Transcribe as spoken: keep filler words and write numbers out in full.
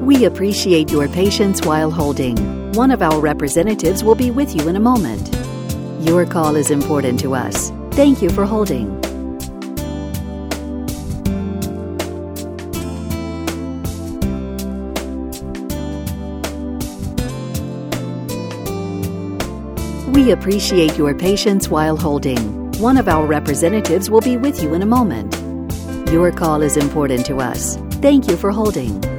We appreciate your patience while holding. One of our representatives will be with you in a moment. Your call is important to us. Thank you for holding. We appreciate your patience while holding. One of our representatives will be with you in a moment. Your call is important to us. Thank you for holding.